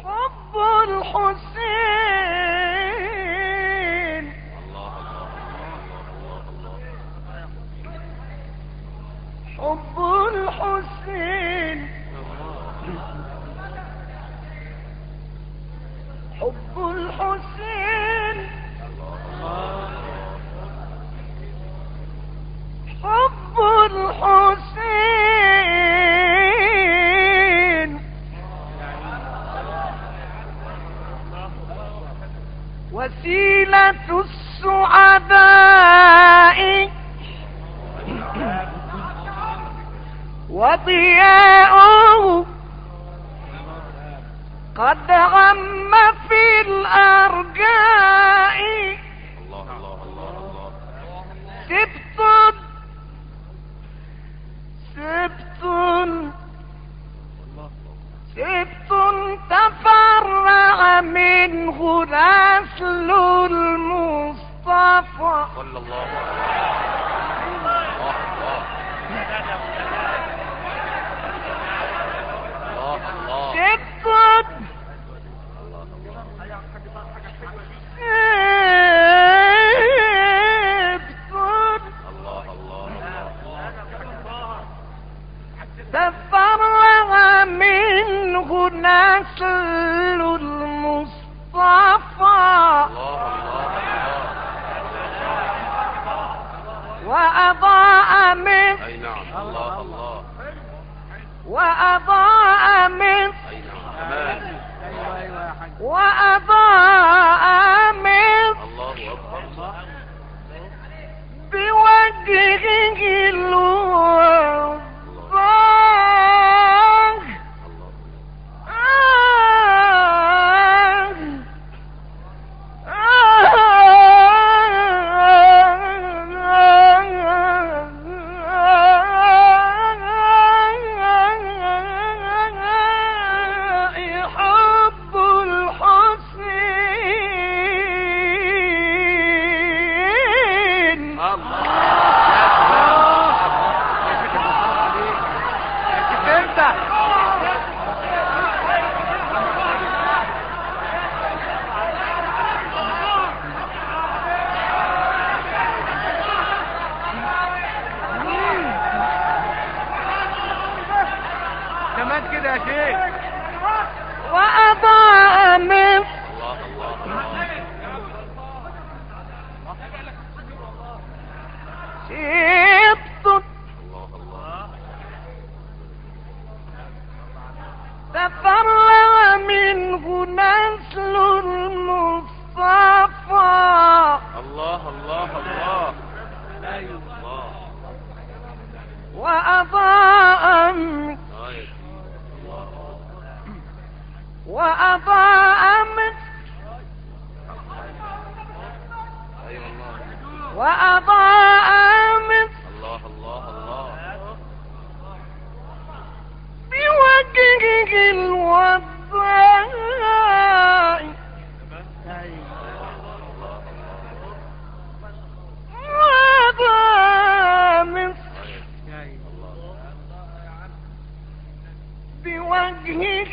حب الحسين حب الحسين حب الحسين حب الحسين وسيلة السعداء وضياؤه قد عم في الأرجاء سبت تفرع منه نسل المصطفى صلى الله عليه وسلم. تفرع منه نسل المصطفى وأضاء من وأضاء من وأضاء من بوجهه الوضاح وأضاء من شبط تفرع منه نسل المصطفى الله الله الله وأضاء من وأضاء من وأضاء من الله الله الله بوجهه الوضاء وأضاء من بوجهه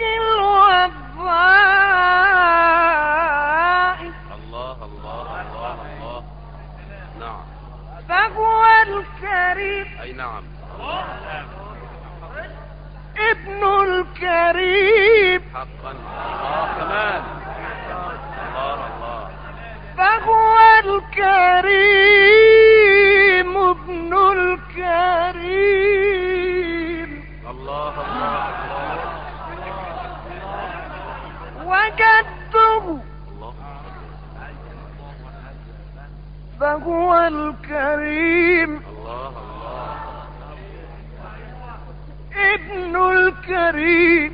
الوضاء الله الله الله الله نعم فهو الكريم أي نعم ابن الكريم حقا الله كمان الله الله فهو الكريم ابن الكريم الله الله وجده الله فهو الكريم الله الله ابن الكريم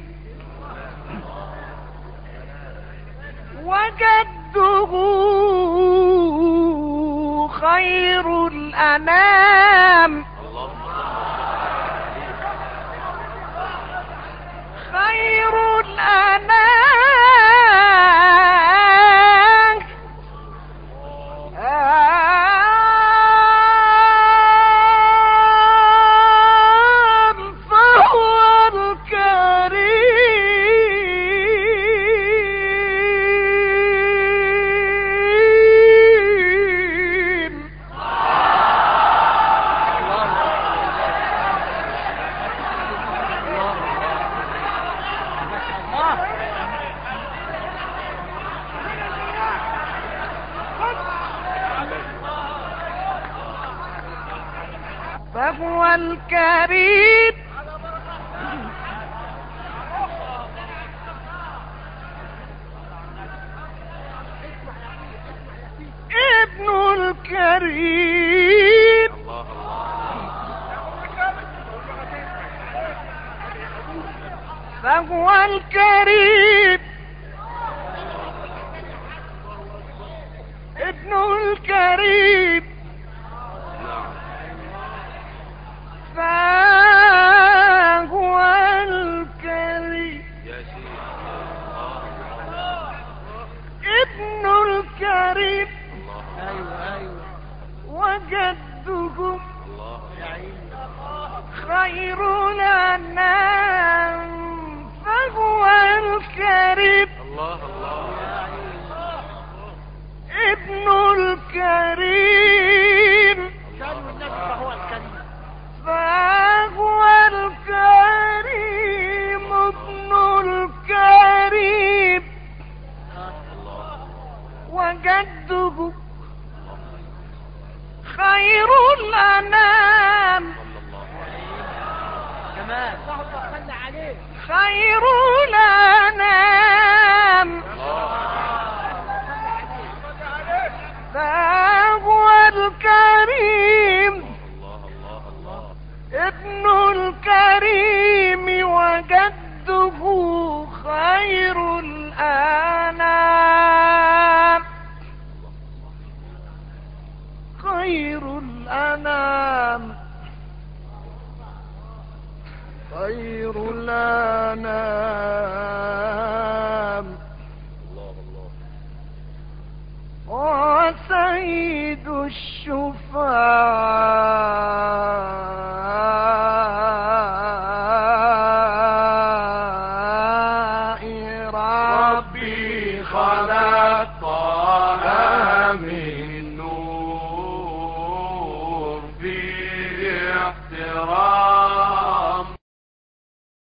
وجده خير الأنام خير الأنام فهو الكريم الكريم ابن الكريم الله الله. فهو الكريم ابن الكريم نعم. فهو الكريم يا شيخ. الله الله. ابن الكريم الله وجده الله. خير الأنام فهو الكريم الله الله. ابن الكريم فهو الكريم ابن الكريم وجده خير الأنام خير الأنام فهو الكريم الله الله الله. ابن الكريم وجده خير الأنام خير الأنام خير الأنام الله الله. وسيد الشفعاء